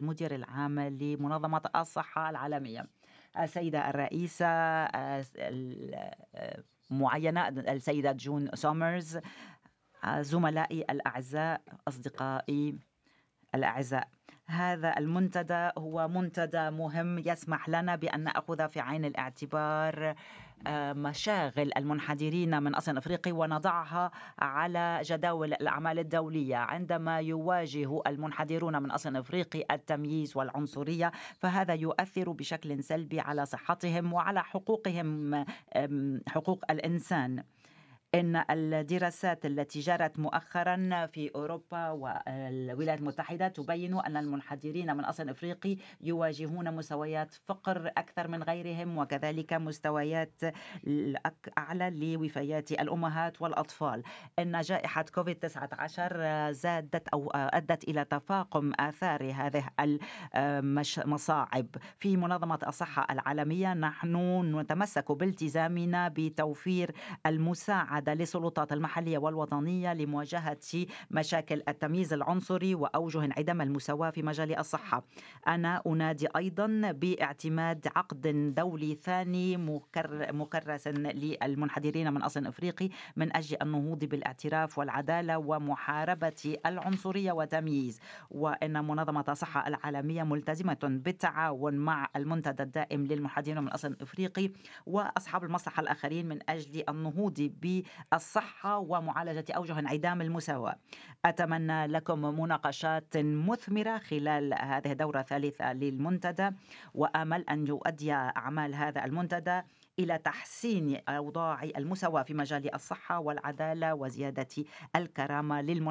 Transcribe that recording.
المدير العام لمنظمة الصحة العالمية. السيدة الرئيسة معينة السيدة جون سومرز، زملائي الأعزاء، أصدقائي الأعزاء، هذا المنتدى هو منتدى مهم يسمح لنا بأن نأخذ في عين الاعتبار مشاغل المنحدرين من أصل أفريقي ونضعها على جداول الأعمال الدولية. عندما يواجه المنحدرون من أصل أفريقي التمييز والعنصرية، فهذا يؤثر بشكل سلبي على صحتهم وعلى حقوقهم، حقوق الإنسان. إن الدراسات التي جرت مؤخرا في أوروبا والولايات المتحدة تبين أن المنحدرين من أصل أفريقي يواجهون مستويات فقر أكثر من غيرهم، وكذلك مستويات أعلى لوفيات الأمهات والأطفال. إن جائحة كوفيد-19 زادت أو أدت إلى تفاقم آثار هذه المصاعب. في منظمة الصحة العالمية نحن نتمسك بالتزامنا بتوفير المساعدة للسلطات المحلية والوطنية لمواجهة مشاكل التمييز العنصري وأوجه انعدام المساواة في مجال الصحة. أنا أنادي أيضا باعتماد عقد دولي ثاني مكرس للمنحدرين من أصل أفريقي من أجل النهوض بالاعتراف والعدالة ومحاربة العنصرية والتمييز. وإن منظمة الصحة العالمية ملتزمة بالتعاون مع المنتدى الدائم للمنحدرين من أصل أفريقي وأصحاب المصلحة الآخرين من أجل النهوض بالصحة ومعالجة أوجه انعدام المساواة. أتمنى لكم مناقشات مثمرة خلال هذه الدورة الثالثة للمنتدى، وآمل أن يؤدي أعمال هذا المنتدى إلى تحسين أوضاع المساواة في مجال الصحة والعدالة وزيادة الكرامة للمنحدرين.